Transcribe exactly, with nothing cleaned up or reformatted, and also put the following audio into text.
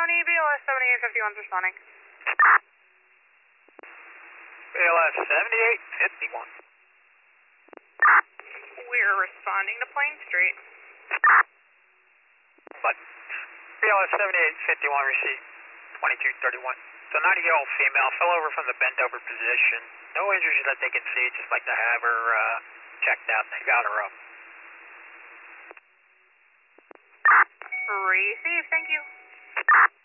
County, B L S seventy-eight fifty-one's responding. B L S seventy-eight fifty-one. We're responding to Plain Street. But B L S seventy-eight fifty-one received twenty-two thirty-one. So ninety-year-old female fell over from the bent over position. No injuries that they can see, just like to have her uh, checked out. They got her up. Receive, thank you.